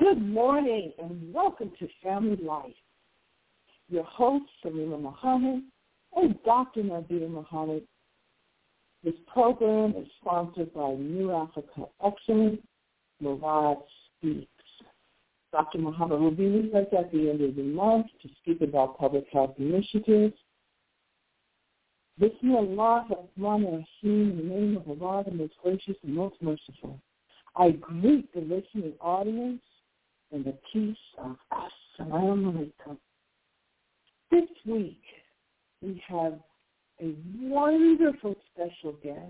Good morning and welcome to Family Life. Your host, Salima Muhammad and Dr. Nabila Muhammad. This program is sponsored by New Africa Excellence, Murad Speaks. Dr. Muhammad will be with us at the end of the month to speak about public health initiatives. Bismillah ar-Rahman ar-Rahim, in the name of Allah, the most gracious and most merciful. I greet the listening audience in the peace of Assalamu alaikum. This week, we have a wonderful special guest.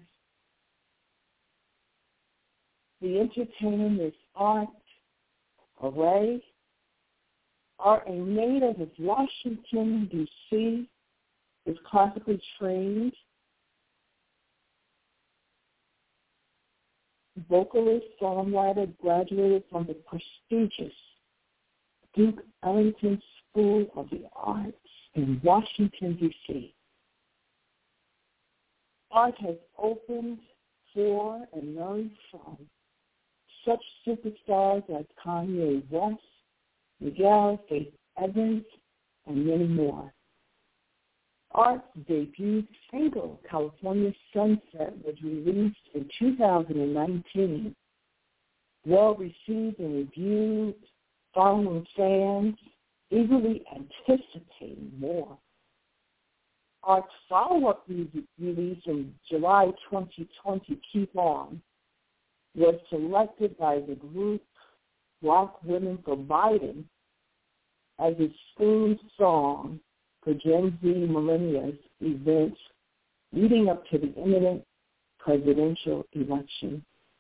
The entertainer, Miss Art Array, a native of Washington, D.C., is classically trained vocalist, songwriter, graduated from the prestigious Duke Ellington School of the Arts in Washington, D.C. Art has opened for and learned from such superstars as Kanye West, Miguel, Faith Evans, and many more. Art's debut single, California Sunset, was released in 2019. Well received and reviewed, following fans eagerly anticipating more. Art's follow-up release in July 2020, Keep On, was selected by the group Black Women for Biden as its theme song for Gen Z millennials events leading up to the imminent presidential election.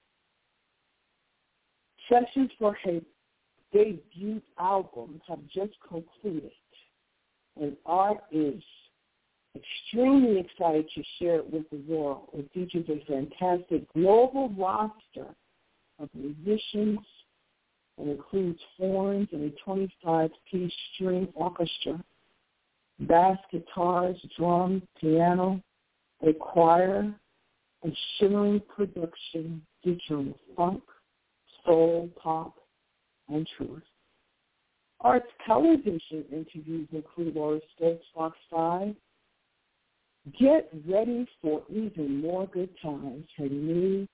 Sessions for her debut album have just concluded, and Art is extremely excited to share it with the world. It features a fantastic global roster of musicians and includes horns and a 25-piece string orchestra, bass, guitars, drum, piano, a choir, and shimmering production featuring funk, soul, pop, and truth. Art's television interviews include Laura Stokes' Fox 5. Get ready for even more good times, her new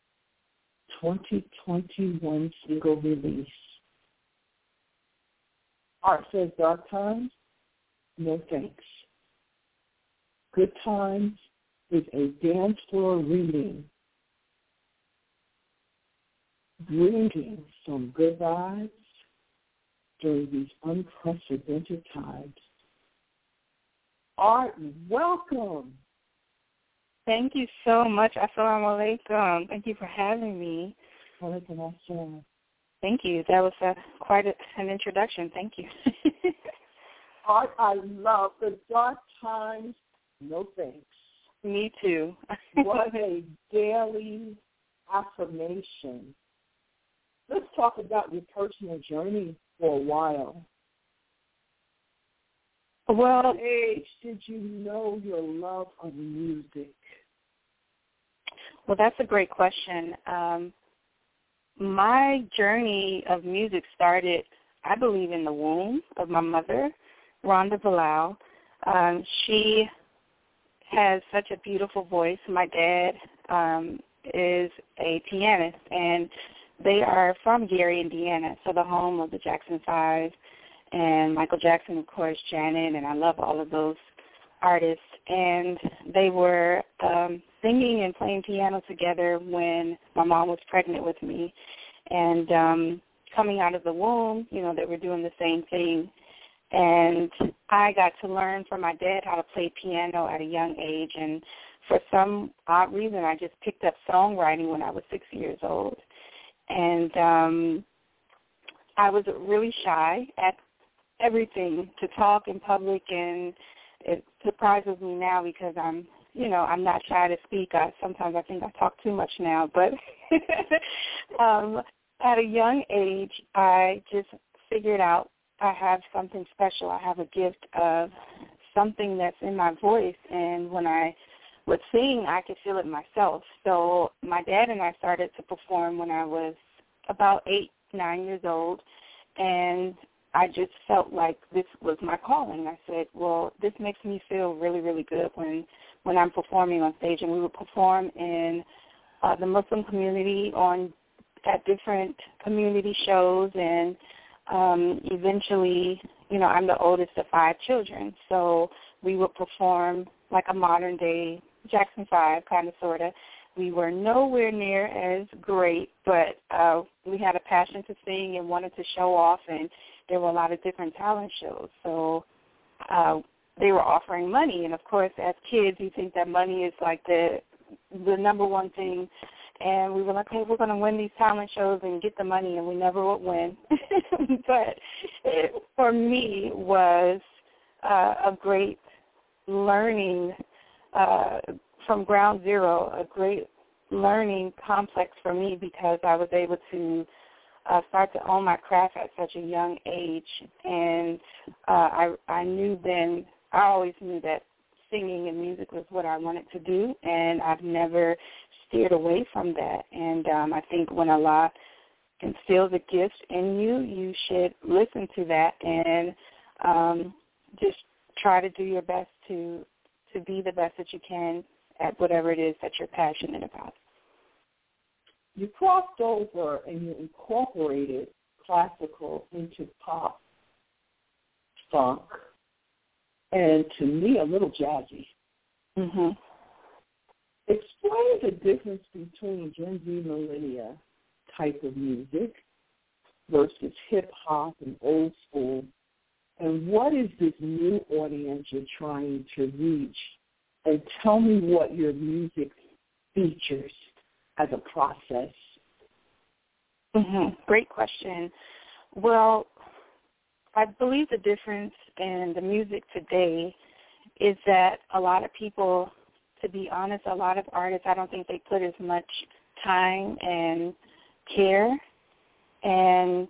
2021 single release. Art says dark times? No thanks. Good Times is a dance floor reading, bringing some good vibes during these unprecedented times. Art, welcome. Thank you so much. Assalamu alaikum. Thank you for having me. Walaikum assalam. Thank you. That was quite an introduction. Thank you. Art, I love the dark times. No thanks. Me too. What a daily affirmation. Let's talk about your personal journey for a while. Well, at what age did you know your love of music? Well, that's a great question. My journey of music started, I believe, in the womb of my mother, Rhonda Bilal. She has such a beautiful voice. My dad is a pianist, and they are from Gary, Indiana, so the home of the Jackson 5 and Michael Jackson, of course, Janet, and I love all of those artists. And they were singing and playing piano together when my mom was pregnant with me. And coming out of the womb, you know, they were doing the same thing. And I got to learn from my dad how to play piano at a young age. And for some odd reason, I just picked up songwriting when I was 6 years old. And I was really shy at everything, to talk in public, and it surprises me now because I'm not shy to speak. Sometimes I think I talk too much now, but at a young age, I just figured out I have something special. I have a gift of something that's in my voice, and when I would sing, I could feel it myself. So my dad and I started to perform when I was about 8 9 years old, and I just felt like this was my calling. I said, well, this makes me feel really, really good when I'm performing on stage. And we would perform in the Muslim community at different community shows, and eventually, I'm the oldest of 5 children, so we would perform like a modern-day Jackson 5, kind of, sort of. We were nowhere near as great, but we had a passion to sing and wanted to show off, and there were a lot of different talent shows. So they were offering money, and, of course, as kids, you think that money is like the number one thing. And we were like, hey, we're going to win these talent shows and get the money, and we never would win. But it, for me, was a great learning from ground zero, a great learning complex for me, because I was able to start to own my craft at such a young age. And I knew then, I always knew that singing and music was what I wanted to do, and I've never steered away from that. And I think when Allah instills a gift in you, you should listen to that and just try to do your best to be the best that you can at whatever it is that you're passionate about. You crossed over and you incorporated classical into pop, funk, and to me, a little jazzy. Mm-hmm. Explain the difference between Gen Z millennia type of music versus hip-hop and old school, and what is this new audience you're trying to reach? And tell me what your music features as a process. Mm-hmm. Great question. Well, I believe the difference in the music today is that a lot of people, to be honest, a lot of artists, I don't think they put as much time and care and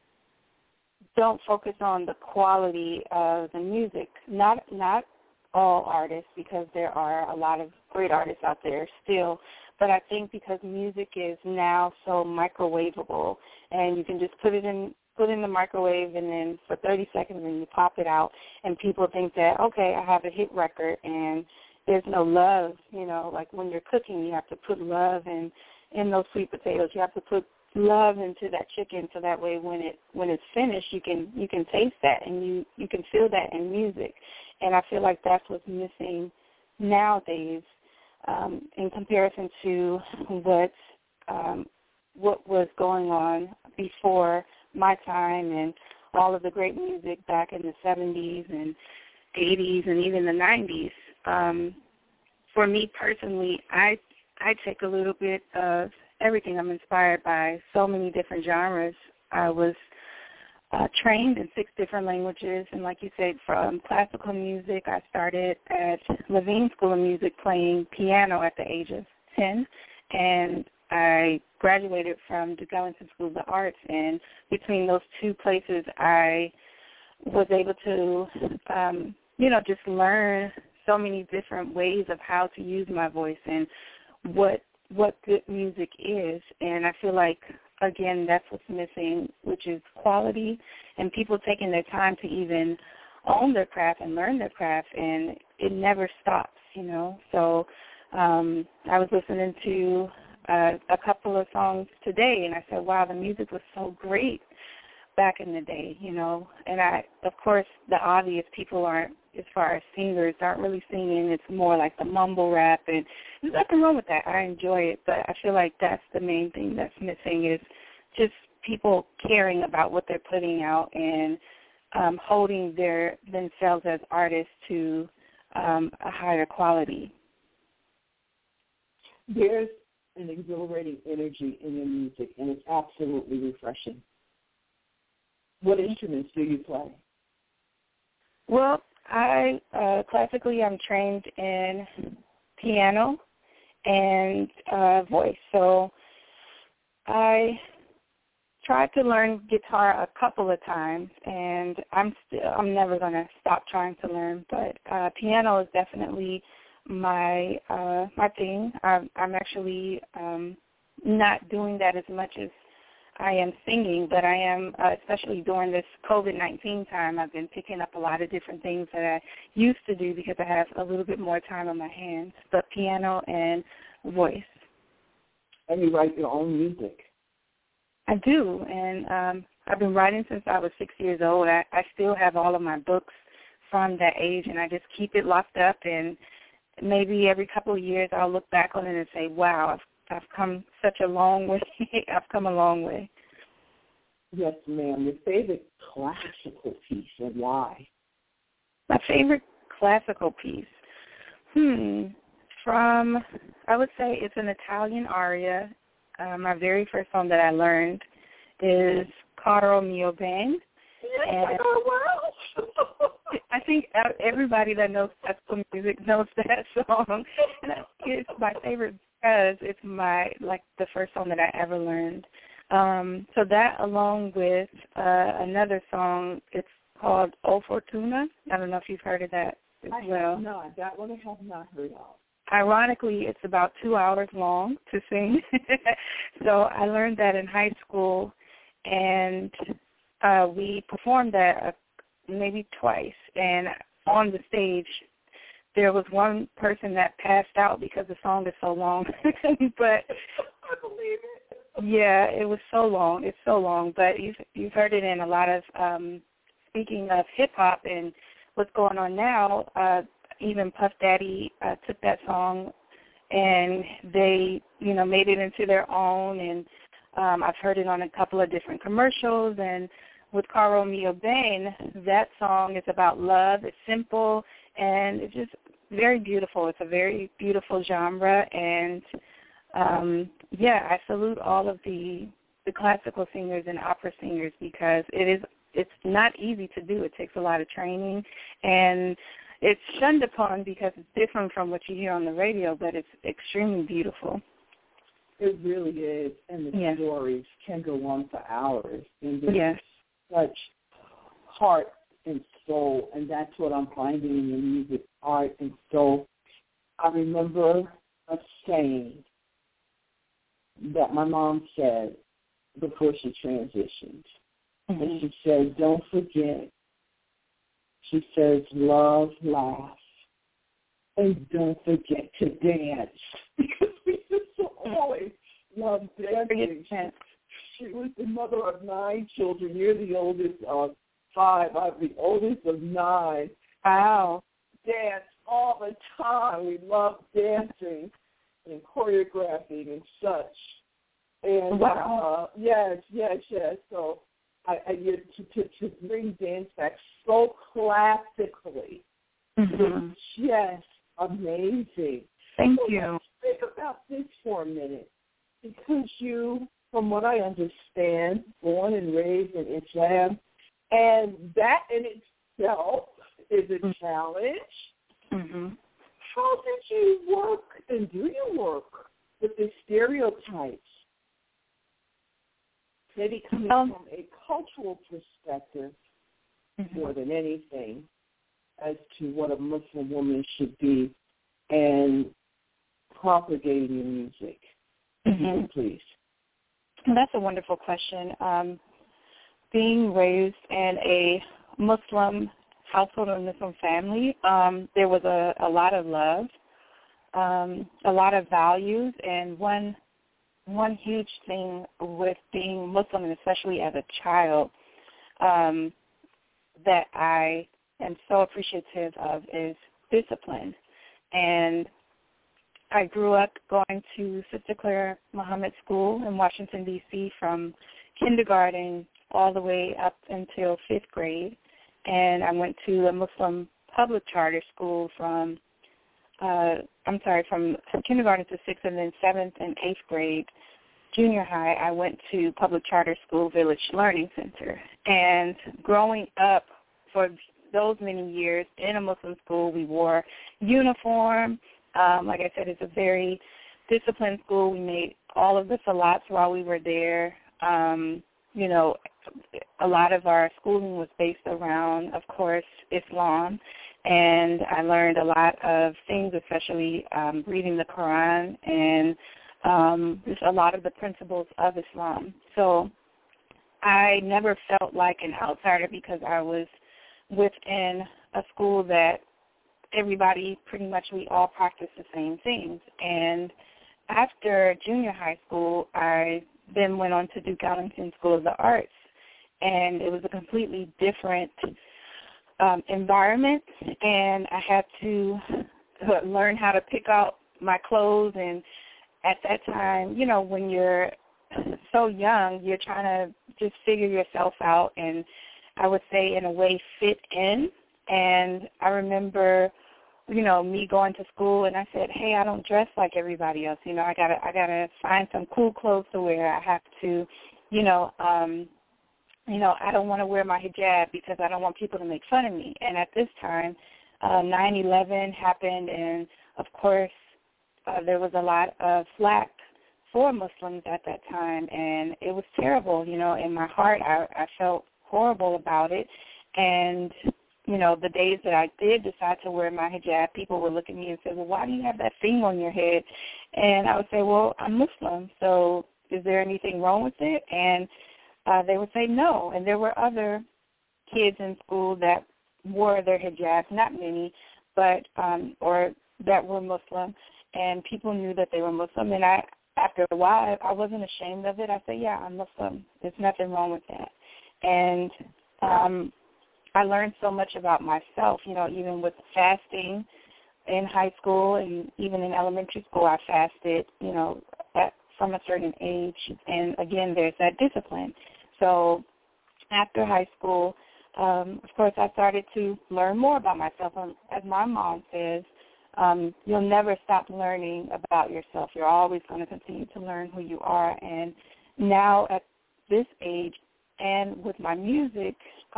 don't focus on the quality of the music. Not all artists, because there are a lot of great artists out there still, but I think because music is now so microwavable, and you can just put in the microwave and then for 30 seconds and you pop it out, and people think that, okay, I have a hit record, and there's no love, like when you're cooking, you have to put love in those sweet potatoes. You have to put love into that chicken, so that way when it's finished, you can taste that, and you can feel that in music. And I feel like that's what's missing nowadays in comparison to what was going on before my time, and all of the great music back in the 70s and 80s and even the 90s. For me personally, I take a little bit of everything. I'm inspired by so many different genres. I was trained in 6 different languages, and like you said, from classical music, I started at Levine School of Music playing piano at the age of 10, and I graduated from Duke Ellington School of the Arts, and between those 2 places, I was able to, just learn so many different ways of how to use my voice and what good music is. And I feel like, again, that's what's missing, which is quality and people taking their time to even own their craft and learn their craft, and it never stops, So I was listening to a couple of songs today, and I said, wow, the music was so great back in the day, And of course, the obvious, people aren't, as far as singers, aren't really singing. It's more like the mumble rap, and there's nothing wrong with that. I enjoy it, but I feel like that's the main thing that's missing, is just people caring about what they're putting out and holding themselves as artists to a higher quality. There's an exhilarating energy in your music, and it's absolutely refreshing. What instruments do you play? Well, classically, I'm trained in piano and voice. So I tried to learn guitar a couple of times, and I'm never going to stop trying to learn. But piano is definitely my thing. I'm actually not doing that as much as I am singing, but I am, especially during this COVID-19 time, I've been picking up a lot of different things that I used to do because I have a little bit more time on my hands, but piano and voice. And you write your own music? I do, and I've been writing since I was 6 years old. I still have all of my books from that age, and I just keep it locked up, and maybe every couple of years I'll look back on it and say, wow, I've come such a long way. I've come a long way. Yes, ma'am. Your favorite classical piece and why? My favorite classical piece? I would say it's an Italian aria. My very first song that I learned is Caro mio ben. Yes, wow. I think everybody that knows classical music knows that song. And it's my favorite because it's the first song that I ever learned. So that, along with another song, it's called O Fortuna. I don't know if you've heard of that as well. No, that one I have not heard of. Ironically, it's about 2 hours long to sing. So I learned that in high school, and we performed that maybe twice. And on the stage, there was one person that passed out because the song is so long. But I believe it. Yeah, it was so long. It's so long. But you've heard it in a lot of, speaking of hip-hop and what's going on now, even Puff Daddy took that song and they, made it into their own. And I've heard it on a couple of different commercials. And with Caro mio ben, that song is about love. It's simple and it's just very beautiful. It's a very beautiful genre. And, I salute all of the classical singers and opera singers because it's not easy to do. It takes a lot of training, and it's shunned upon because it's different from what you hear on the radio, but it's extremely beautiful. It really is, and the stories can go on for hours. And there's such heart and soul, and that's what I'm finding in your music, art and soul. I remember a saying that my mom said before she transitioned. Mm-hmm. And she said, don't forget. She says, love, laugh, and don't forget to dance. Because we used to always love dancing. She was the mother of 9 children. You're the oldest of 5. I'm the oldest of 9. Wow. Dance all the time. We love dancing and choreographing and such. And yes. So to bring dance back so classically, it's just amazing. Thank you. Let's think about this for a minute, because you, from what I understand, born and raised in Islam, and that in itself is a challenge. Mm-hmm. How did you work, and do you work with the stereotypes? Maybe coming from a cultural perspective more than anything as to what a Muslim woman should be and propagating your music. Please. That's a wonderful question. Being raised in a Muslim household or Muslim family, there was a lot of love, a lot of values, and one huge thing with being Muslim, and especially as a child, that I am so appreciative of is discipline. And I grew up going to Sister Claire Muhammad School in Washington, D.C. from kindergarten all the way up until 5th grade. And I went to a Muslim public charter school from kindergarten to 6th, and then 7th and 8th grade. Junior high, I went to public charter school, Village Learning Center. And growing up for those many years in a Muslim school, we wore uniform. Like I said, it's a very disciplined school. We made all of the salats while we were there. A lot of our schooling was based around, of course, Islam. And I learned a lot of things, especially reading the Quran and just a lot of the principles of Islam. So I never felt like an outsider because I was within a school that everybody, pretty much, we all practice the same things. And after junior high school, I then went on to Duke Ellington School of the Arts, and it was a completely different environment, and I had to learn how to pick out my clothes. And at that time, you know, when you're so young, you're trying to just figure yourself out and, I would say, in a way, fit in. And I remember, you know, me going to school, and I said, hey, I don't dress like everybody else. You know, I gotta find some cool clothes to wear. I have to, you know, I don't want to wear my hijab because I don't want people to make fun of me. And at this time, 9/11 happened, and, of course, there was a lot of flack for Muslims at that time, and it was terrible. You know, in my heart, I felt horrible about it. And, you know, the days that I did decide to wear my hijab, people would look at me and say, well, why do you have that thing on your head? And I would say, well, I'm Muslim, so is there anything wrong with it? And they would say no. And there were other kids in school that wore their hijabs, not many, but or that were Muslim, and people knew that they were Muslim. And after a while, I wasn't ashamed of it. I said, yeah, I'm Muslim. There's nothing wrong with that. And I learned so much about myself, you know, even with fasting in high school and even in elementary school, I fasted, you know, from a certain age. And, again, there's that discipline. So after high school, of course, I started to learn more about myself. As my mom says, you'll never stop learning about yourself. You're always going to continue to learn who you are. And now at this age and with my music,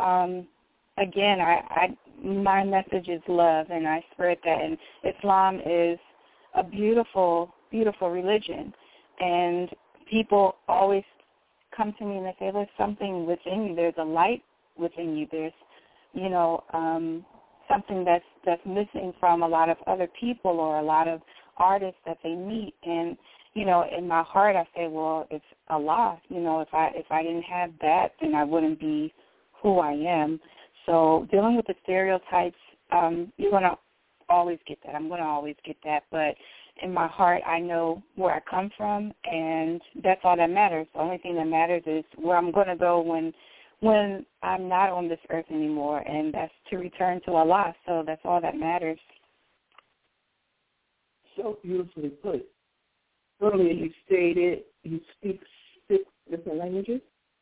again, my message is love, and I spread that. And Islam is a beautiful, beautiful religion. And people always come to me and they say, there's something within you. There's a light within you. There's, you know, something that's missing from a lot of other people or a lot of artists that they meet. And, you know, in my heart I say, well, it's Allah. You know, if I didn't have that, then I wouldn't be who I am. So dealing with the stereotypes, you're going to always get that. I'm going to always get that. But in my heart, I know where I come from, and that's all that matters. The only thing that matters is where I'm going to go when I'm not on this earth anymore, and that's to return to Allah. So that's all that matters. So beautifully put. Earlier you stated you speak 6 different languages.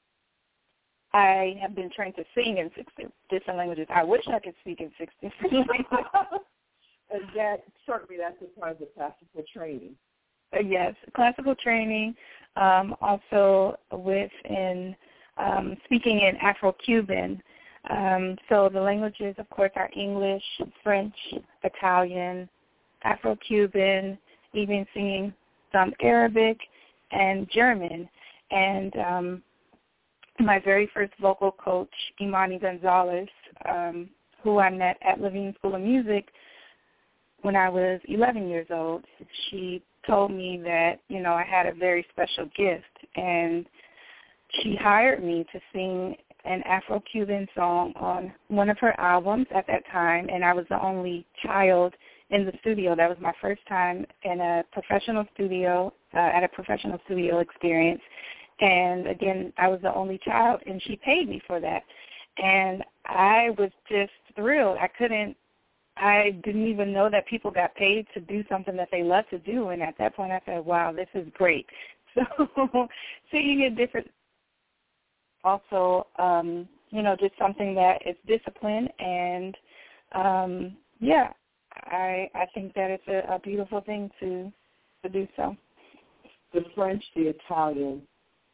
I have been trained to sing in 6 different languages. I wish I could speak in 6 different languages. And that, certainly that's a part of the classical training. Yes, classical training, also within speaking in Afro-Cuban. So the languages, of course, are English, French, Italian, Afro-Cuban, even singing some Arabic and German. And my very first vocal coach, Imani Gonzalez, who I met at Levine School of Music when I was 11 years old, she told me that, you know, I had a very special gift, and she hired me to sing an Afro-Cuban song on one of her albums at that time, and I was the only child in the studio. That was my first time in a professional studio, at a professional studio experience. And, again, I was the only child, and she paid me for that. And I was just thrilled. I didn't even know that people got paid to do something that they love to do. And at that point I said, wow, this is great. So singing in different, also, you know, just something that is discipline. And, yeah, I think that it's a beautiful thing to do so. The French, the Italian,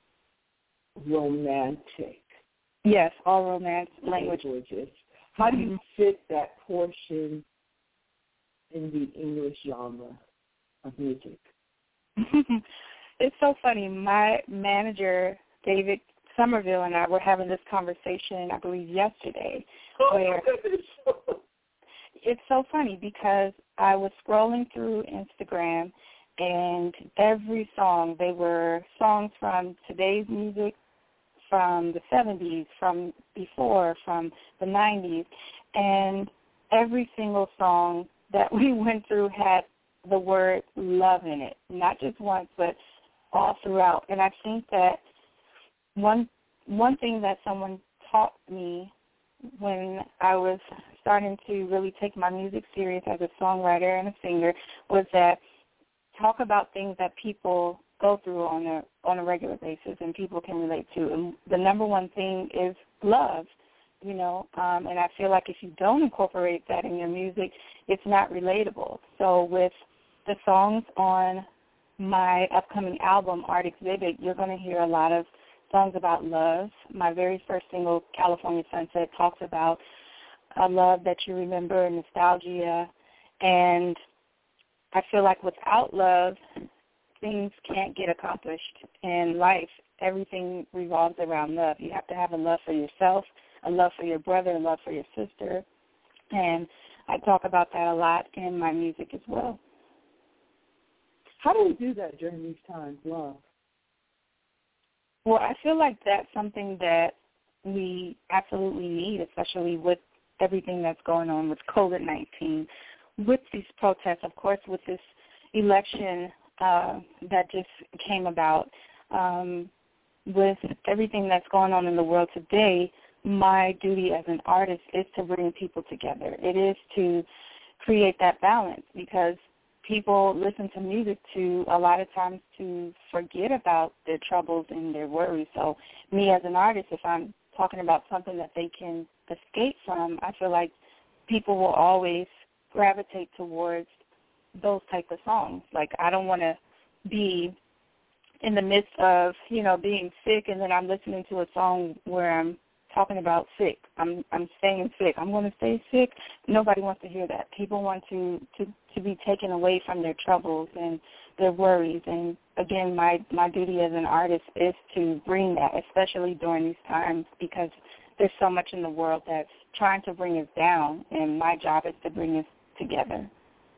romantic. Yes, all romance languages. How do you fit that portion in the English genre of music? It's so funny. My manager, David Somerville, and I were having this conversation, I believe, yesterday. Where it's so funny because I was scrolling through Instagram, and every song, they were songs from today's music, from the 70s, from before, from the 90s, and every single song that we went through had the word love in it, not just once, but all throughout. And I think that one thing that someone taught me when I was starting to really take my music serious as a songwriter and a singer was that talk about things that people go through on a regular basis and people can relate to. And the number one thing is love, and I feel like if you don't incorporate that in your music, it's not relatable. So with the songs on my upcoming album, Art Exhibit, you're going to hear a lot of songs about love. My very first single, California Sunset, talks about a love that you remember, nostalgia, and I feel like without love, things can't get accomplished in life. Everything revolves around love. You have to have a love for yourself, a love for your brother, a love for your sister, and I talk about that a lot in my music as well. How do we do that during these times, love? Well, I feel like that's something that we absolutely need, especially with everything that's going on with COVID-19, with these protests, of course, with this election that just came about, with everything that's going on in the world today. My duty as an artist is to bring people together. It is to create that balance because people listen to music to a lot of times to forget about their troubles and their worries. So me as an artist, if I'm talking about something that they can escape from, I feel like people will always gravitate towards those type of songs. Like I don't want to be in the midst of, being sick and then I'm listening to a song where I'm talking about sick. I'm staying sick. I'm going to stay sick. Nobody wants to hear that. People want to be taken away from their troubles and their worries. And, again, my duty as an artist is to bring that, especially during these times because there's so much in the world that's trying to bring us down, and my job is to bring us together.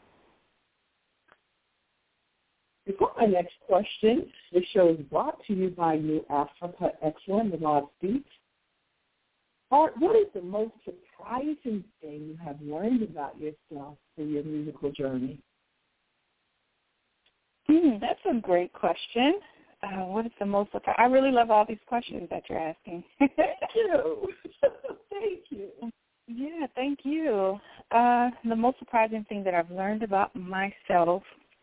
Before my next question, this show is brought to you by New Africa Excellent and Live Speech. Art, what is the most surprising thing you have learned about yourself in your musical journey? That's a great question. What is the most surprising? I really love all these questions that you're asking. Thank you. Thank you. Yeah, thank you. The most surprising thing that I've learned about myself,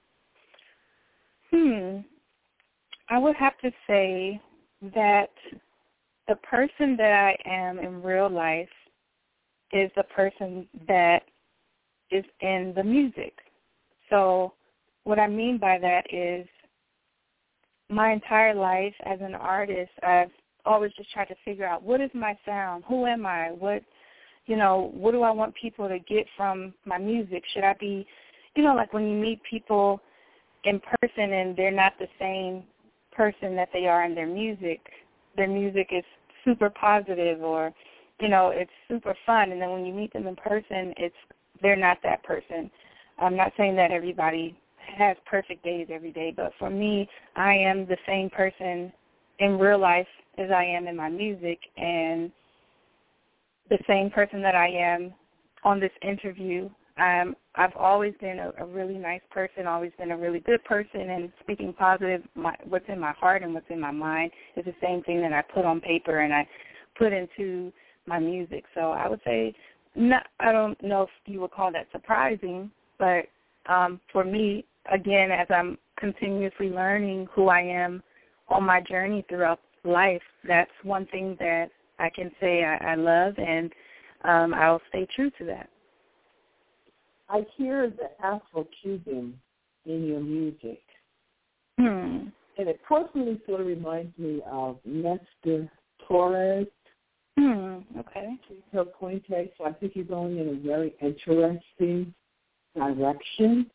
I would have to say that the person that I am in real life is the person that is in the music. So what I mean by that is my entire life as an artist, I've always just tried to figure out what is my sound, who am I, what do I want people to get from my music? Should I be, like when you meet people in person and they're not the same person that they are in their music is super positive or, it's super fun. And then when you meet them in person, they're not that person. I'm not saying that everybody has perfect days every day, but for me, I am the same person in real life as I am in my music, and the same person that I am on this interview. I've always been a really nice person, always been a really good person, and speaking positive, what's in my heart and what's in my mind is the same thing that I put on paper and I put into my music. So I would say, I don't know if you would call that surprising, but for me, again, as I'm continuously learning who I am on my journey throughout life, that's one thing that I can say I love, and I'll stay true to that. I hear the Afro-Cuban in your music. And it personally sort of reminds me of Nestor Torres. Okay. So I think you're going in a very interesting direction.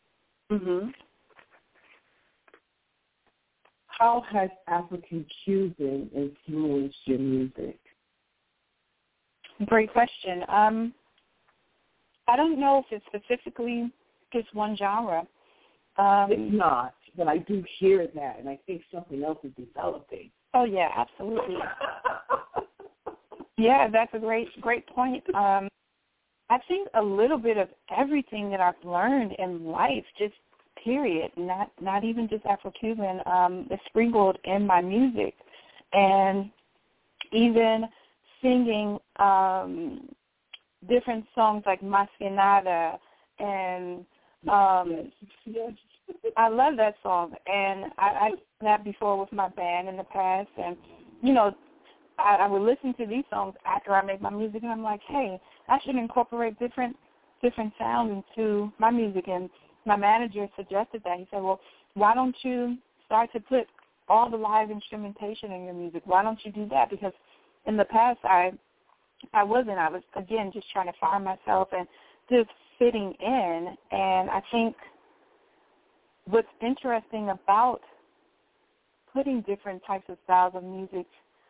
How has African-Cuban influenced your music? Great question. I don't know if it's specifically just one genre. It's not, but I do hear that, and I think something else is developing. Oh, yeah, absolutely. Yeah, that's a great point. I think a little bit of everything that I've learned in life, just period, not even just Afro-Cuban, is sprinkled in my music. And even singing different songs like Más que Nada, and yes. I love that song. And I've done that before with my band in the past. And, you know, I would listen to these songs after I make my music, and I'm like, hey, I should incorporate different sounds into my music. And my manager suggested that. He said, well, why don't you start to put all the live instrumentation in your music? Why don't you do that? Because in the past I wasn't. I was, again, just trying to find myself and just fitting in. And I think what's interesting about putting different types of styles of music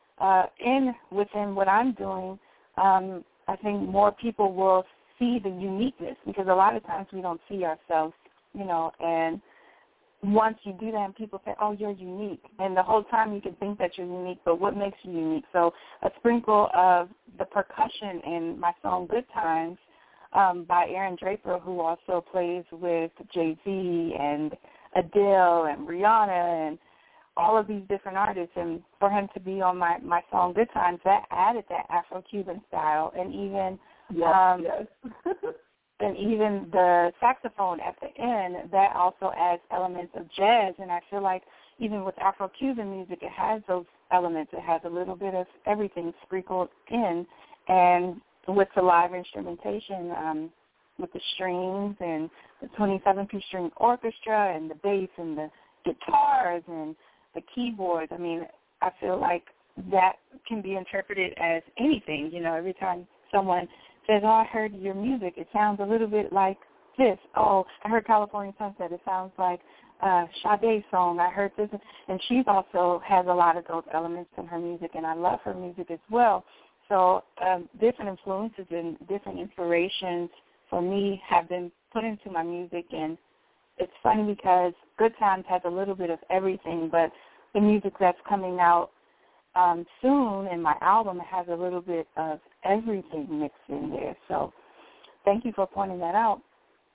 within what I'm doing, I think more people will see the uniqueness, because a lot of times we don't see ourselves, you know, and once you do that and people say, oh, you're unique, and the whole time you can think that you're unique, but what makes you unique? So a sprinkle of the percussion in my song Good Times by Aaron Draper, who also plays with Jay-Z and Adele and Rihanna and all of these different artists, and for him to be on my song Good Times, that added that Afro-Cuban style, and even yes. and even the saxophone at the end, that also adds elements of jazz. And I feel like even with Afro-Cuban music, it has those elements. It has a little bit of everything sprinkled in, and with the live instrumentation, with the strings and the 27-piece string orchestra and the bass and the guitars and the keyboards, I mean, I feel like that can be interpreted as anything. You know, every time someone says, oh, I heard your music, it sounds a little bit like this. Oh, I heard California Sunset, it sounds like Sade's song. I heard this. And she also has a lot of those elements in her music, and I love her music as well. So different influences and different inspirations for me have been put into my music, and it's funny because Good Times has a little bit of everything, but the music that's coming out soon in my album has a little bit of everything mixed in there. So thank you for pointing that out.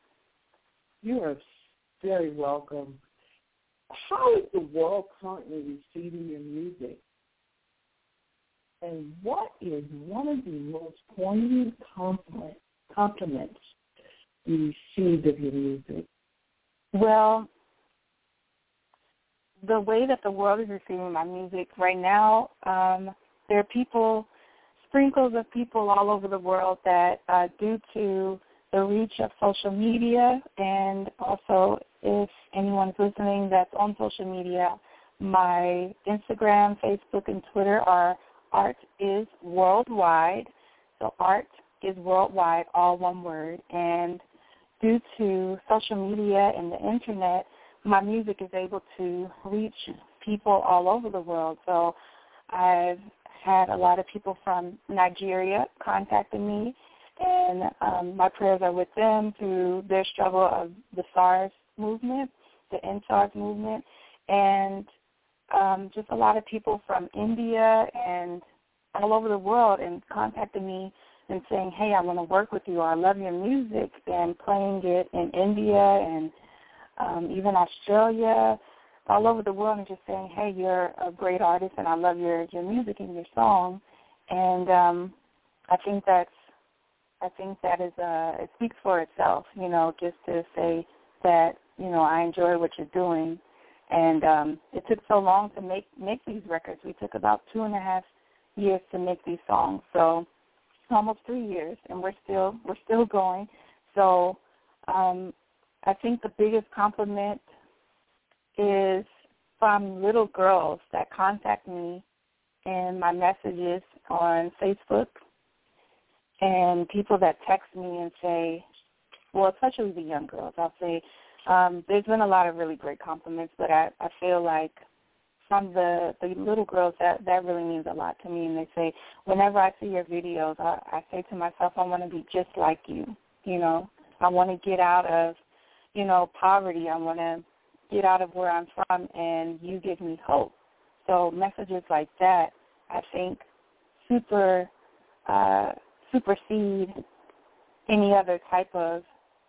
You are very welcome. How is the world currently receiving your music? And what is one of the most poignant compliments you received of your music? Well, the way that the world is receiving my music right now, there are sprinkles of people all over the world that due to the reach of social media, and also if anyone's listening that's on social media, my Instagram, Facebook, and Twitter are Art is Worldwide. So Art is Worldwide, all one word. And due to social media and the Internet, my music is able to reach people all over the world. So I've had a lot of people from Nigeria contacting me, and my prayers are with them through their struggle of the SARS movement, the End SARS movement, and just a lot of people from India and all over the world and contacting me and saying, hey, I want to work with you, or I love your music, and playing it in India and even Australia, all over the world, and just saying, hey, you're a great artist and I love your music and your song. And I think that is it speaks for itself, you know, just to say that, you know, I enjoy what you're doing. And it took so long to make these records. We took about 2.5 years to make these songs, so almost 3 years, and we're still going. So I think the biggest compliment is from little girls that contact me in my messages on Facebook, and people that text me and say, well, especially the young girls, I'll say, there's been a lot of really great compliments, but I feel like from the little girls, that really means a lot to me. And they say, whenever I see your videos, I say to myself, I want to be just like you. You know, I want to get out of, you know, poverty. I want to get out of where I'm from, and you give me hope. So messages like that, I think, super supersede any other type of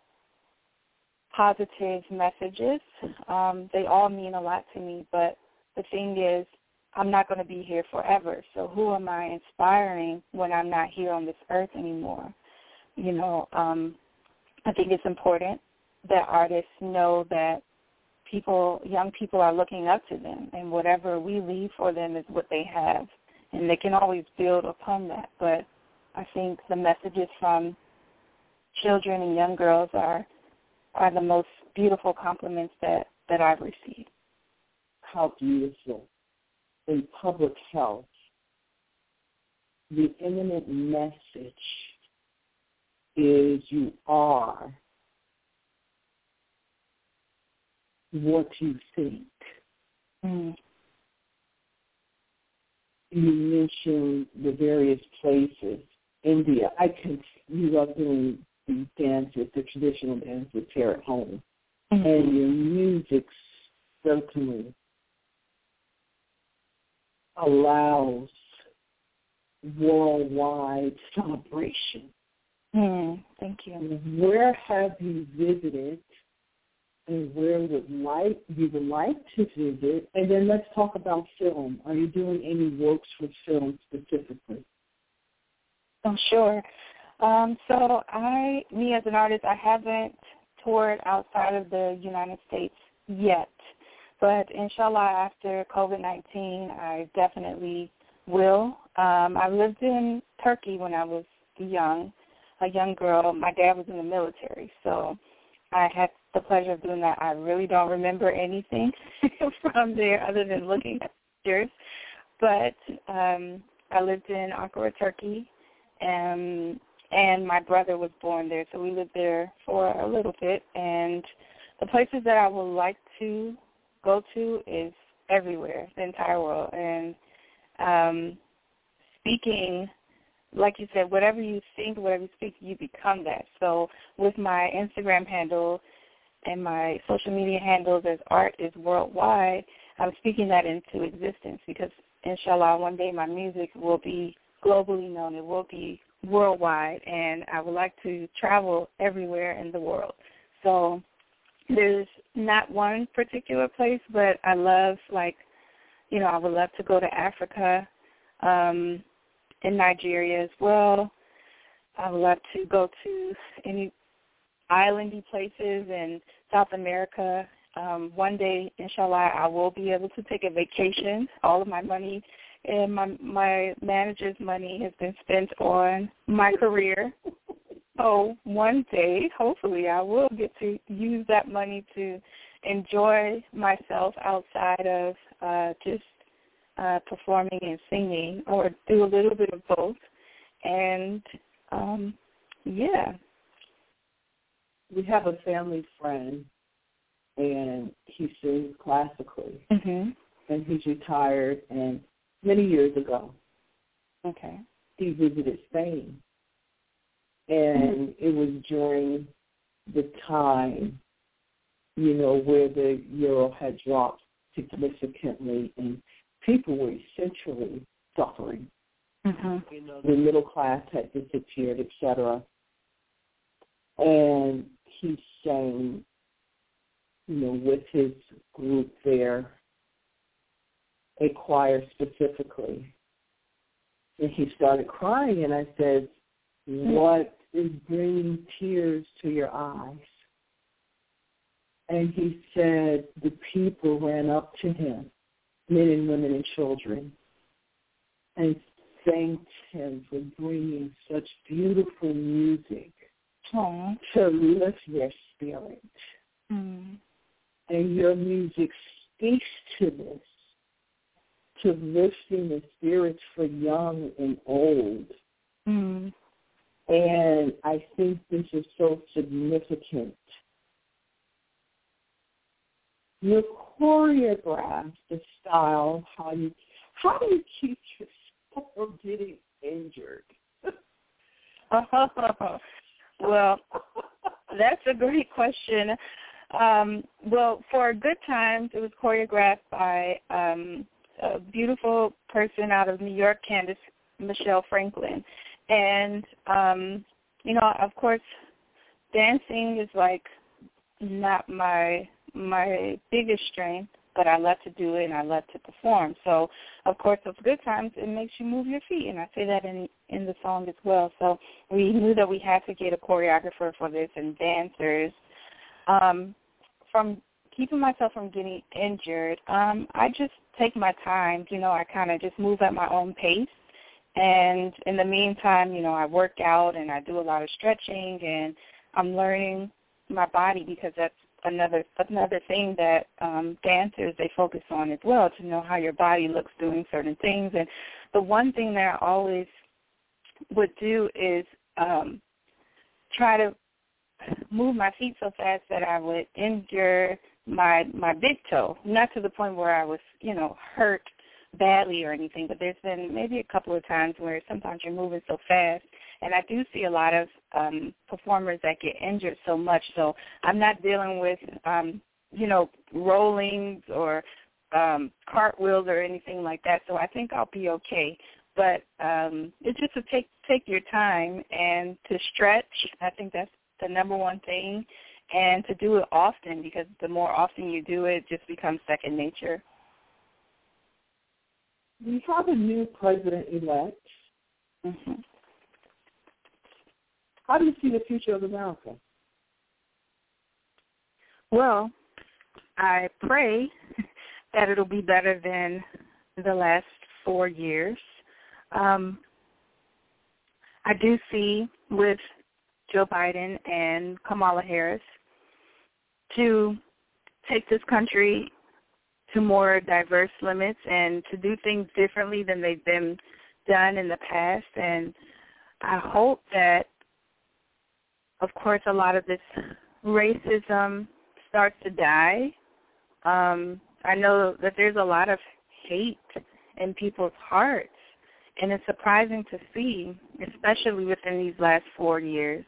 positive messages. They all mean a lot to me, but the thing is, I'm not going to be here forever. So who am I inspiring when I'm not here on this earth anymore? You know, I think it's important that artists know that young people are looking up to them, and whatever we leave for them is what they have, and they can always build upon that. But I think the messages from children and young girls are the most beautiful compliments that I've received. How beautiful. In public health, the imminent message is you are what you think. Mm. You mentioned the various places. India, you love doing these dances, the traditional dances here at home. Mm-hmm. And your music certainly allows worldwide celebration. Thank you. Where have you visited, and where you would like to visit? And then let's talk about film. Are you doing any works for film specifically? Oh, sure. So me as an artist, I haven't toured outside of the United States yet. But inshallah, after COVID-19, I definitely will. I lived in Turkey when I was a young girl. My dad was in the military, so I had the pleasure of doing that. I really don't remember anything from there other than looking at pictures. But I lived in Ankara, Turkey, and my brother was born there, so we lived there for a little bit. And the places that I would like to go to is everywhere, the entire world. And speaking, like you said, whatever you think, whatever you speak, you become that. So with my Instagram handle and my social media handles as Art is Worldwide, I'm speaking that into existence because, inshallah, one day my music will be globally known. It will be worldwide, and I would like to travel everywhere in the world. So there's not one particular place, but I love, I would love to go to Africa, in Nigeria as well. I would love to go to any islandy places in South America. One day, inshallah, I will be able to take a vacation. All of my money and my manager's money has been spent on my career. So one day, hopefully, I will get to use that money to enjoy myself outside of just performing and singing, or do a little bit of both. And, yeah. We have a family friend, and he sings classically. Mm-hmm. And he's retired, and many years ago, okay, he visited Spain. And it was during the time, where the euro had dropped significantly, and people were essentially suffering. Mm-hmm. The middle class had disappeared, etc. And he sang, with his group there, a choir specifically. And he started crying, and I said, what is bringing tears to your eyes? And he said the people ran up to him, men and women and children, and thanked him for bringing such beautiful music to lift their spirit. Mm. And your music speaks to this, to lifting the spirits for young and old. Mm. And I think this is so significant. You choreograph the style, how do you keep yourself from getting injured? Well, that's a great question. Well, for Good Times, it was choreographed by a beautiful person out of New York, Candace Michelle Franklin. And, of course, dancing is like not my biggest strength, but I love to do it and I love to perform. So, of course, those good times, it makes you move your feet, and I say that in the song as well. So we knew that we had to get a choreographer for this and dancers. From keeping myself from getting injured, I just take my time. I kind of just move at my own pace. And in the meantime, I work out and I do a lot of stretching, and I'm learning my body, because that's another thing that dancers, they focus on as well, to know how your body looks doing certain things. And the one thing that I always would do is try to move my feet so fast that I would injure my big toe, not to the point where I was, hurt badly or anything, but there's been maybe a couple of times where sometimes you're moving so fast, and I do see a lot of performers that get injured so much. So I'm not dealing with, rollings or cartwheels or anything like that. So I think I'll be okay. But it's just to take your time and to stretch. I think that's the number one thing, and to do it often, because the more often you do it, it just becomes second nature. We have a new president-elect. Mm-hmm. How do you see the future of America? Well, I pray that it'll be better than the last 4 years. I do see with Joe Biden and Kamala Harris to take this country to more diverse limits and to do things differently than they've been done in the past. And I hope that, of course, a lot of this racism starts to die. I know that there's a lot of hate in people's hearts, and it's surprising to see, especially within these last 4 years.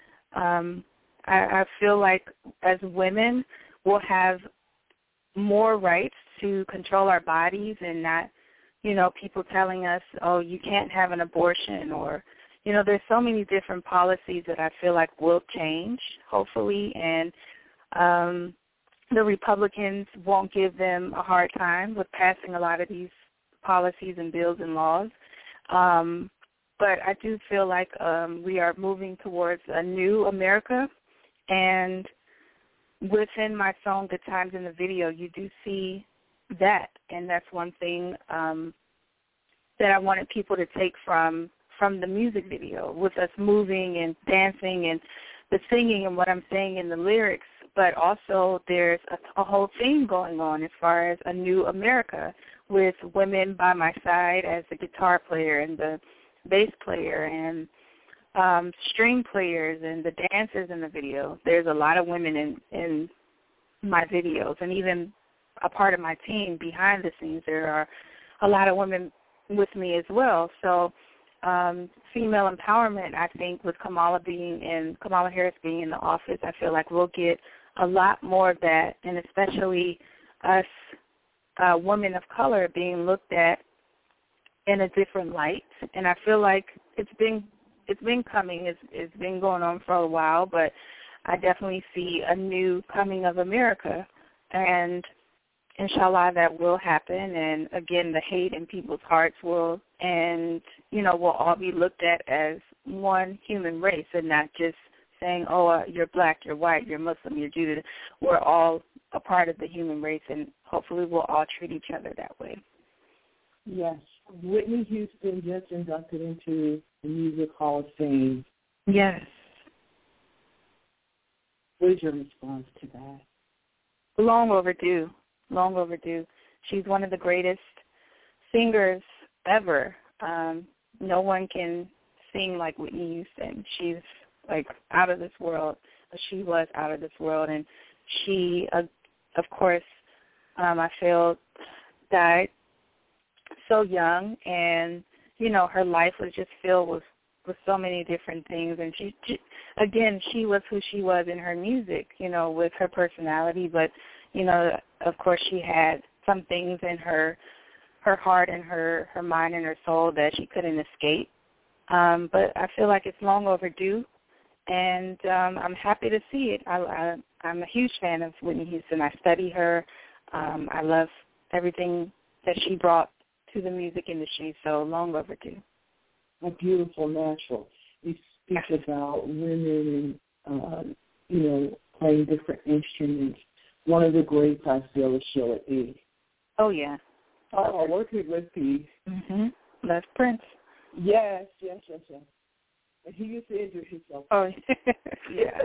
I feel like as women, we'll have more rights to control our bodies, and not, people telling us, oh, you can't have an abortion, or, there's so many different policies that I feel like will change, hopefully, and the Republicans won't give them a hard time with passing a lot of these policies and bills and laws. But I do feel like we are moving towards a new America, and within my song, Good Times in the video, you do see that, and that's one thing that I wanted people to take from the music video, with us moving and dancing and the singing and what I'm saying in the lyrics, but also there's a whole theme going on as far as a new America, with women by my side as the guitar player and the bass player and string players and the dancers in the video. There's a lot of women in my videos, and even a part of my team behind the scenes, there are a lot of women with me as well. So female empowerment, I think, with Kamala Harris being in the office, I feel like we'll get a lot more of that, and especially us women of color being looked at in a different light. And I feel like it's been coming. It's been going on for a while, but I definitely see a new coming of America, and inshallah that will happen. And again, the hate in people's hearts will, and we'll all be looked at as one human race, and not just saying, oh, you're black, you're white, you're Muslim, you're Jew. We're all a part of the human race, and hopefully we'll all treat each other that way. Yes. Whitney Houston just inducted into the Music Hall of Fame. Yes. What is your response to that? Long overdue. She's one of the greatest singers ever. No one can sing like Whitney Houston. She's like out of this world. She was out of this world, and she, of course, I feel died so young, and her life was just filled with so many different things. And she was who she was in her music, with her personality, but of course she had some things in her heart and her mind and her soul that she couldn't escape. But I feel like it's long overdue, and I'm happy to see it. I'm a huge fan of Whitney Houston. I study her. I love everything that she brought to the music industry, so long overdue. A beautiful natural. You speak about women and, playing different instruments. One of the greats I feel is Sheila E. Oh, yeah. Oh, working with the... Mm-hmm. That's Prince. Yes. And he used to injure himself. Oh, yeah.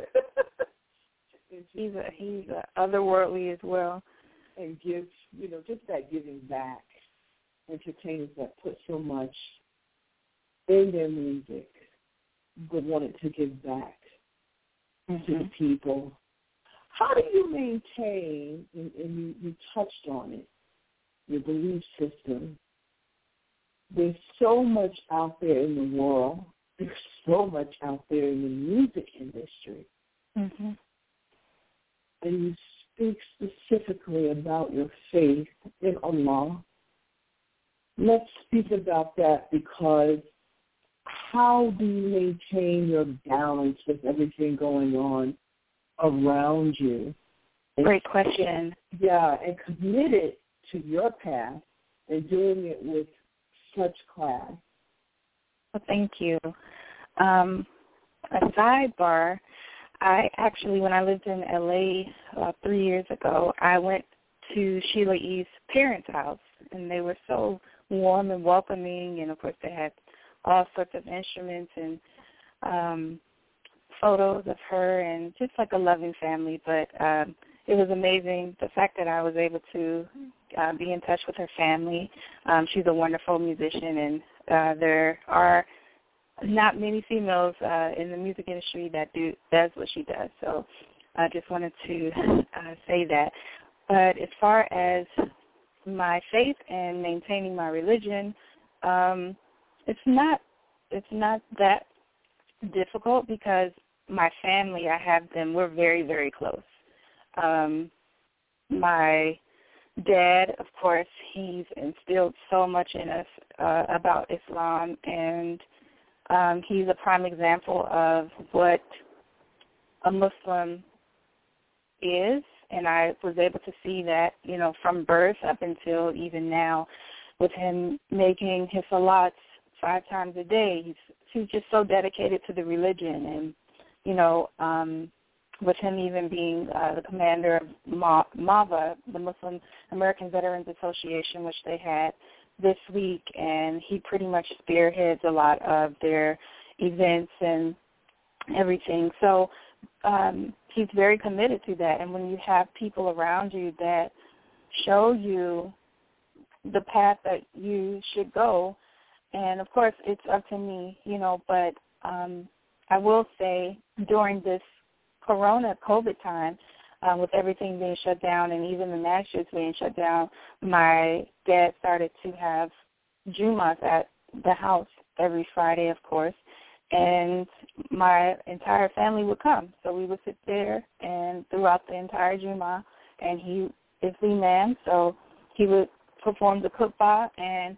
He's otherworldly as well. And gives, just that giving back. Entertainers that put so much in their music but wanted to give back to the people. How do you maintain, and you touched on it, your belief system? There's so much out there in the world. There's so much out there in the music industry. Mm-hmm. And you speak specifically about your faith in Allah. Let's speak about that, because how do you maintain your balance with everything going on around you? Great question. Yeah, and committed to your path and doing it with such class. Well, thank you. A sidebar, I actually, when I lived in L.A. 3 years ago, I went to Sheila E.'s parents' house, and they were so warm and welcoming, and, of course, they had all sorts of instruments and photos of her, and just like a loving family. But it was amazing, the fact that I was able to be in touch with her family. She's a wonderful musician, and there are not many females in the music industry that does what she does. So I just wanted to say that. But as far as my faith and maintaining my religion, it's not that difficult, because my family, I have them, we're very, very close. My dad, of course, he's instilled so much in us about Islam, and he's a prime example of what a Muslim is, and I was able to see that, from birth up until even now, with him making his salats 5 times a day. He's just so dedicated to the religion, and, with him even being the commander of MAVA, the Muslim American Veterans Association, which they had this week, and he pretty much spearheads a lot of their events and everything. So he's very committed to that. And when you have people around you that show you the path that you should go, and, of course, it's up to me, but I will say during this COVID time, with everything being shut down and even the masjids being shut down, my dad started to have Jumas at the house every Friday, of course, and my entire family would come. So we would sit there and throughout the entire Juma, and he is the imam, so he would perform the khutbah, and,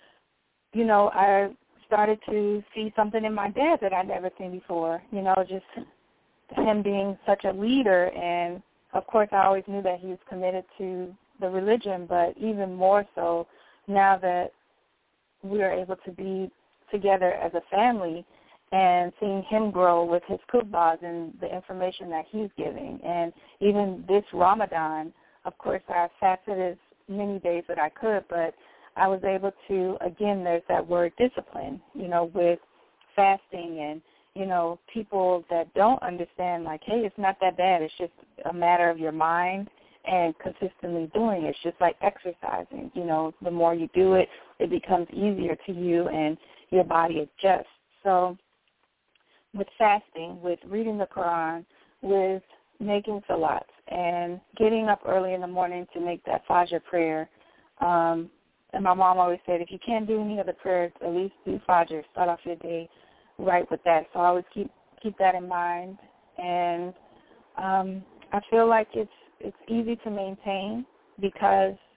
I started to see something in my dad that I'd never seen before, just him being such a leader. And, of course, I always knew that he was committed to the religion, but even more so now that we are able to be together as a family and seeing him grow with his khutbahs and the information that he's giving. And even this Ramadan, of course, I fasted as many days that I could, but I was able to, again, there's that word discipline, with fasting and, people that don't understand, like, hey, it's not that bad. It's just a matter of your mind and consistently doing it. It's just like exercising. The more you do it, it becomes easier to you and your body adjusts. So with fasting, with reading the Quran, with making salats, and getting up early in the morning to make that Fajr prayer, and my mom always said, if you can't do any other prayers, at least do Fajr. Start off your day right with that. So I always keep that in mind. And I feel like it's easy to maintain because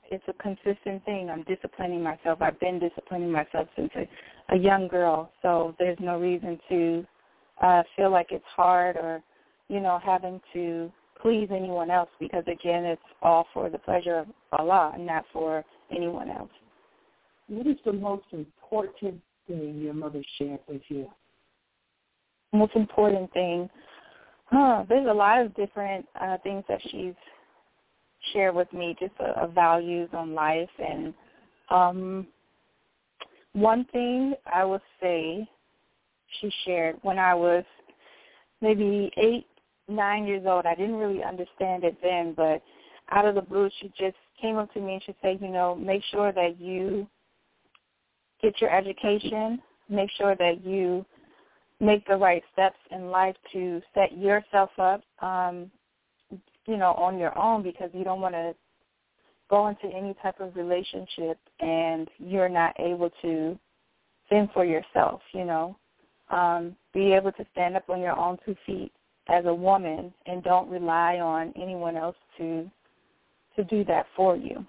it's a consistent thing. I'm disciplining myself. I've been disciplining myself since a young girl, so there's no reason to feel like it's hard or, having to please anyone else because, again, it's all for the pleasure of Allah and not for anyone else. What is the most important thing your mother shared with you? Most important thing? There's a lot of different things that she's shared with me, just values on life. And one thing I would say she shared when I was maybe 8, 9 years old. I didn't really understand it then, but out of the blue, she just came up to me and she said, make sure that you get your education, make sure that you make the right steps in life to set yourself up, on your own, because you don't want to go into any type of relationship and you're not able to fend for yourself, be able to stand up on your own 2 feet as a woman and don't rely on anyone else to do that for you.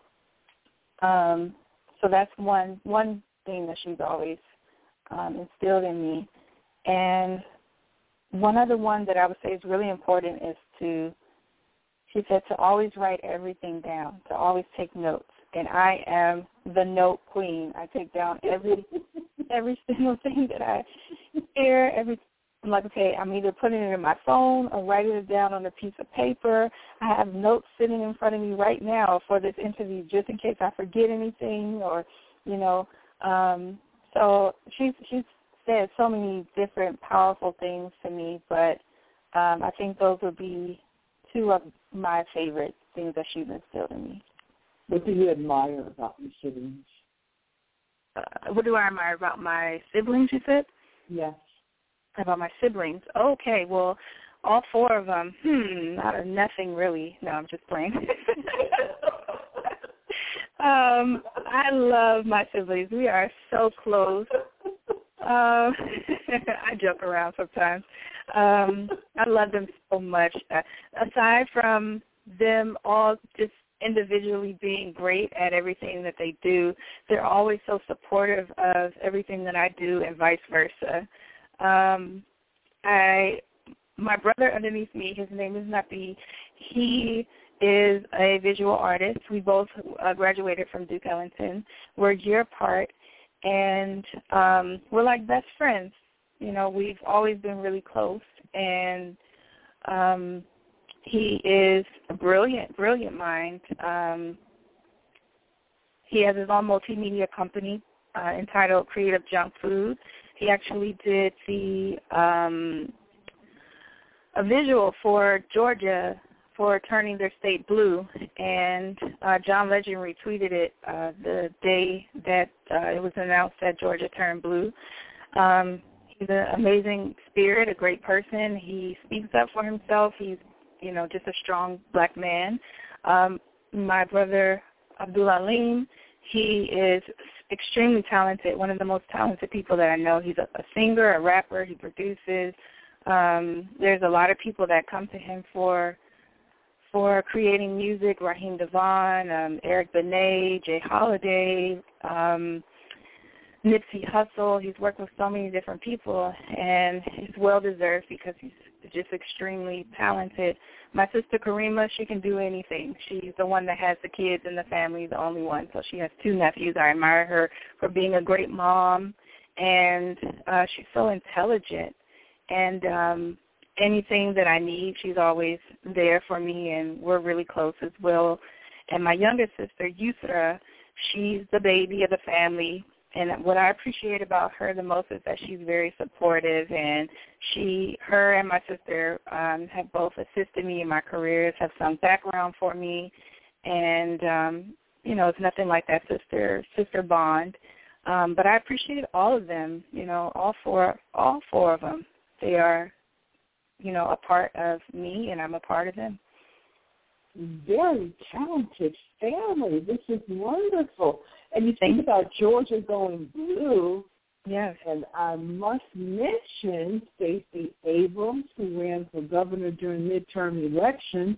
So that's one thing that she's always instilled in me. And one other one that I would say is really important is she said to always write everything down, to always take notes. And I am the note queen. I take down every single thing that I hear. I'm like, okay, I'm either putting it in my phone or writing it down on a piece of paper. I have notes sitting in front of me right now for this interview just in case I forget anything or, So she's said so many different powerful things to me, but I think those would be 2 of my favorite things that she's instilled in me. What do you admire about your siblings? What do I admire about my siblings, you said? Yes. About my siblings. Okay, well, all 4 of them, nothing really. No, I'm just playing. I love my siblings. We are so close. I joke around sometimes. I love them so much. Aside from them all just individually being great at everything that they do, they're always so supportive of everything that I do and vice versa. My brother underneath me, his name is Napi. He is a visual artist. We both graduated from Duke Ellington. We're a year apart, and we're like best friends. We've always been really close, and he is a brilliant mind. He has his own multimedia company entitled Creative Junk Food. He actually did a visual for Georgia for turning their state blue, and John Legend retweeted it the day that it was announced that Georgia turned blue. He's an amazing spirit, a great person. He speaks up for himself. He's, just a strong black man. My brother, Abdul Alim, he is extremely talented, one of the most talented people that I know. He's a singer, a rapper. He produces. There's a lot of people that come to him for creating music, Raheem Devon, Eric Benet, Jay Holiday, Nipsey Hussle. He's worked with so many different people, and it's well-deserved because he's just extremely talented. My sister Karima, she can do anything. She's the one that has the kids in the family, the only one. So she has 2 nephews. I admire her for being a great mom, and she's so intelligent. And anything that I need, she's always there for me, and we're really close as well. And my younger sister, Yusra, she's the baby of the family. And what I appreciate about her the most is that she's very supportive, and her and my sister have both assisted me in my careers, have some background for me, and it's nothing like that sister bond. But I appreciate all of them, all four of them. They are, a part of me, and I'm a part of them. Very talented family. This is wonderful. And you think about Georgia going blue. Yes. And I must mention Stacey Abrams, who ran for governor during midterm elections.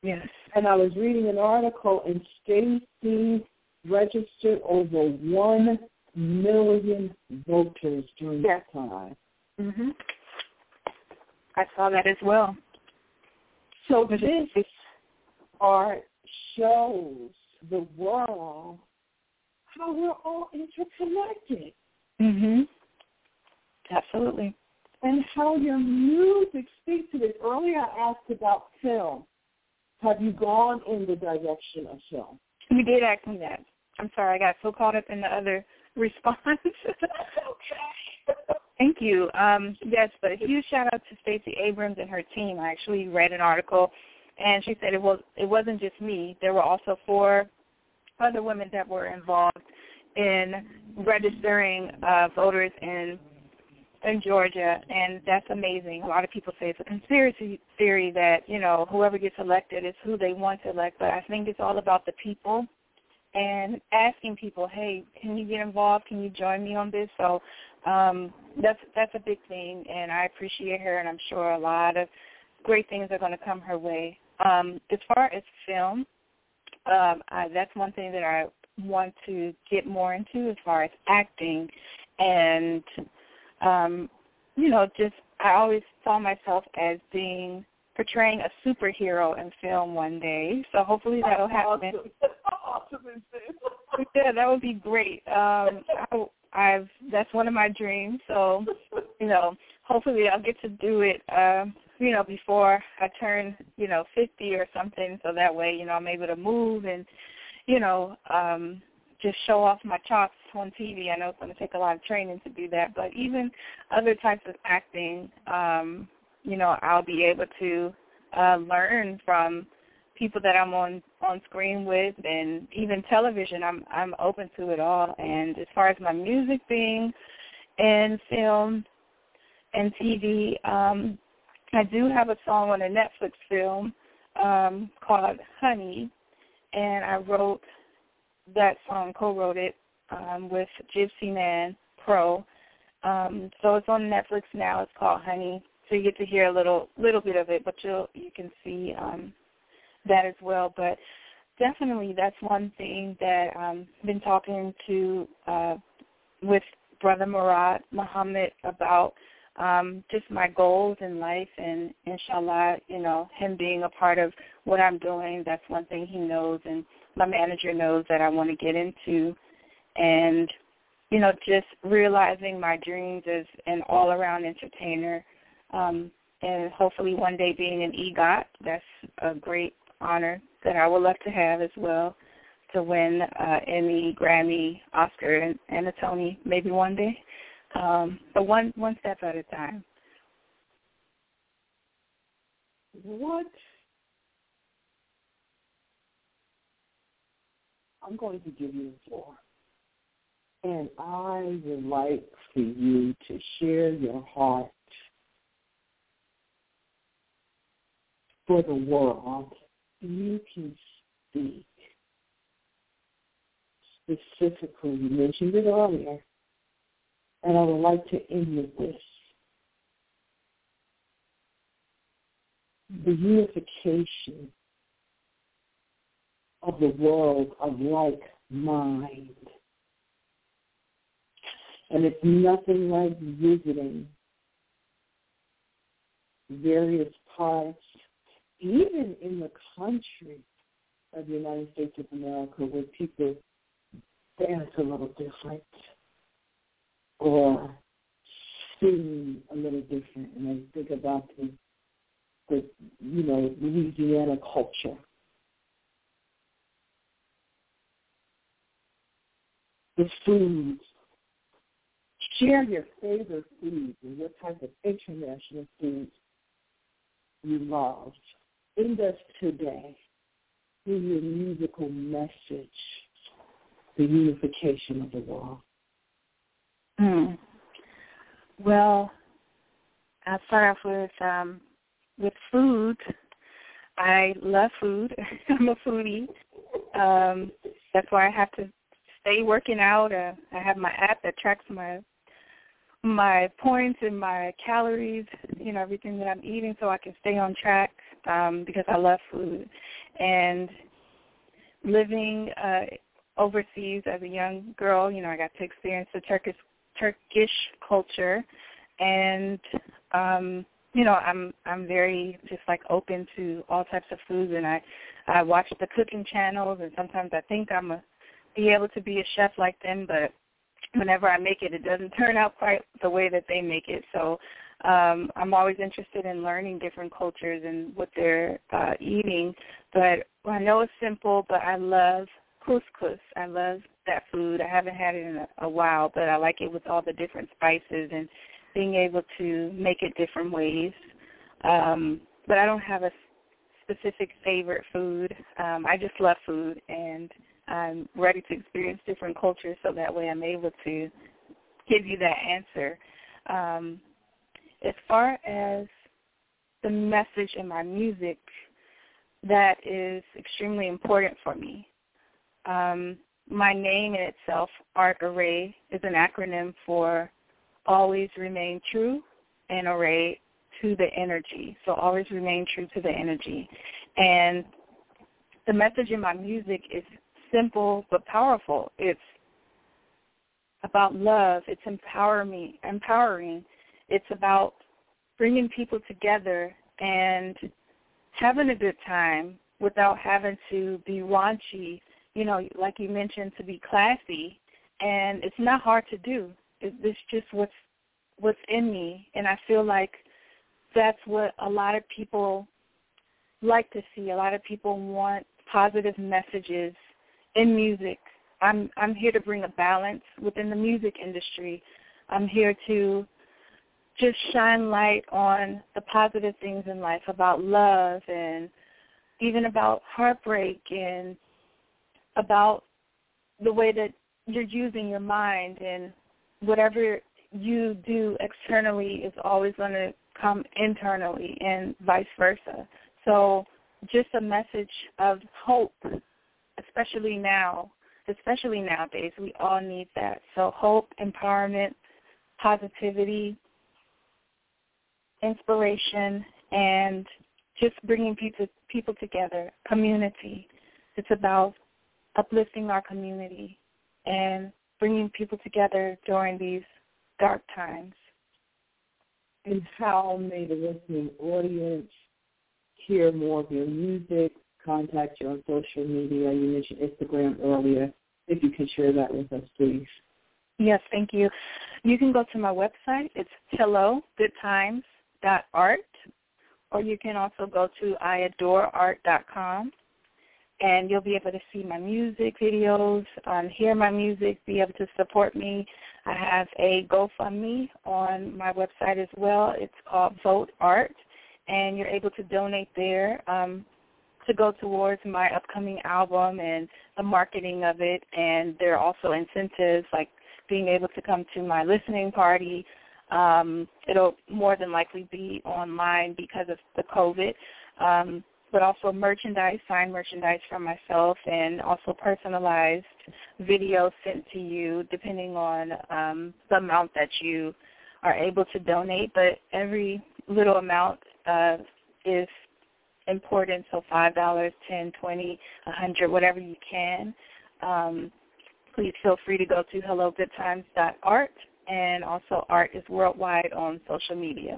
Yes. And I was reading an article, and Stacey registered over 1 million voters during that time. Mm-hmm. I saw that as well. So this art shows the world how we're all interconnected. Mm-hmm. Absolutely. And how your music speaks to this. Earlier I asked about film. Have you gone in the direction of film? You did ask me that. I'm sorry, I got so caught up in the other response. Okay. Thank you. Yes, but a huge shout out to Stacey Abrams and her team. I actually read an article, and she said it wasn't just me. There were also 4 other women that were involved in registering voters in Georgia, and that's amazing. A lot of people say it's a conspiracy theory that, whoever gets elected is who they want to elect, but I think it's all about the people and asking people, hey, can you get involved? Can you join me on this? So that's a big thing, and I appreciate her, and I'm sure a lot of great things are going to come her way. As far as film, that's one thing that I want to get more into as far as acting, and I always saw myself as portraying a superhero in film one day. So hopefully that'll happen. Awesome. Yeah, that would be great. That's one of my dreams. So, hopefully I'll get to do it, before I turn, 50 or something. So that way, I'm able to move and, just show off my chops on TV. I know it's going to take a lot of training to do that, but even other types of acting, I'll be able to learn from people that I'm on screen with, and even television. I'm open to it all. And as far as my music being in film and TV, I do have a song on a Netflix film called Honey, and I wrote that song, co-wrote it with Gypsy Man Pro. So it's on Netflix now. It's called Honey. So you get to hear a little bit of it, but you can see that as well. But definitely that's one thing that I've been talking to with Brother Murad Muhammad about, just my goals in life, and inshallah, him being a part of what I'm doing. That's one thing he knows, and my manager knows that I want to get into, and, just realizing my dreams as an all-around entertainer, and hopefully one day being an EGOT. That's a great honor that I would love to have as well, to win Emmy, Grammy, Oscar, and a Tony maybe one day. But one step at a time. What? I'm going to give you the floor. And I would like for you to share your heart for the world. You can speak. Specifically, you mentioned it earlier, and I would like to end with this. The unification of the world of like mind. And it's nothing like visiting various parts, even in the country of the United States of America, where people dance a little different or sing a little different. And I think about the Louisiana culture. The foods. Share your favorite foods and what type of international foods you love. End us today through your musical message, the unification of the world. Well, I'll start off with food. I love food. I'm a foodie. That's why I have to stay working out. I have my app that tracks my my points and my calories, everything that I'm eating so I can stay on track because I love food. And living overseas as a young girl, I got to experience the Turkish culture, and I'm very just like open to all types of foods, and I watch the cooking channels, and sometimes I think I'm be able to be a chef like them, but whenever I make it, it doesn't turn out quite the way that they make it. So I'm always interested in learning different cultures and what they're eating. But I know it's simple, but I love couscous. I love that food. I haven't had it in a while, but I like it with all the different spices and being able to make it different ways. But I don't have a specific favorite food. I just love food, and I'm ready to experience different cultures so that way I'm able to give you that answer. As far as the message in my music, that is extremely important for me. My name in itself, Art Array, is an acronym for Always Remain True and Array to the Energy. So always remain true to the energy. And the message in my music is simple but powerful. It's about love. It's empowering. It's about bringing people together and having a good time without having to be raunchy, like you mentioned, to be classy. And it's not hard to do. It's just what's in me. And I feel like that's what a lot of people like to see. A lot of people want positive messages in music. I'm here to bring a balance within the music industry. I'm here to just shine light on the positive things in life, about love and even about heartbreak and about the way that you're using your mind, and whatever you do externally is always going to come internally and vice versa. So just a message of hope, especially nowadays, we all need that. So hope, empowerment, positivity, inspiration, and just bringing people together, community. It's about uplifting our community and bringing people together during these dark times. And how may the listening audience hear more of your music, contact you on social media? You mentioned Instagram earlier. If you can share that with us, please. Yes, thank you. You can go to my website. It's hellogoodtimes.art, or you can also go to iadoreart.com, and you'll be able to see my music videos, hear my music, be able to support me. I have a GoFundMe on my website as well. It's called Vote Art, and you're able to donate there to go towards my upcoming album and the marketing of it. And there are also incentives like being able to come to my listening party. It'll more than likely be online because of the COVID, but also merchandise, signed merchandise from myself, and also personalized videos sent to you depending on the amount that you are able to donate. But every little amount is important, so $5, $10, $20, $100, whatever you can. Please feel free to go to hellogoodtimes.art, and also Art is worldwide on social media.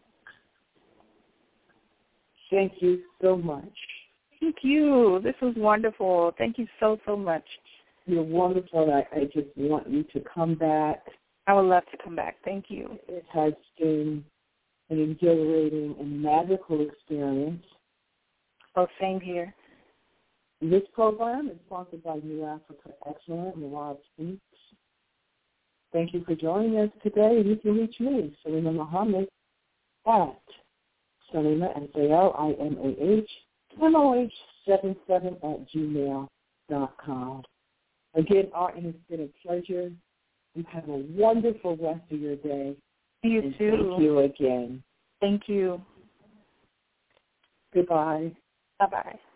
Thank you so much. Thank you. This was wonderful. Thank you so, so much. You're wonderful. I just want you to come back. I would love to come back. Thank you. It has been an exhilarating and magical experience. Oh, same here. This program is sponsored by New Africa Excellent and Wild Speaks. Thank you for joining us today. You can reach me, Salima Muhammad, at Salima, SALIMAMOH77@gmail.com. Again, Art, it's been a pleasure. You have a wonderful rest of your day. You and too. Thank you again. Thank you. Goodbye. Bye-bye.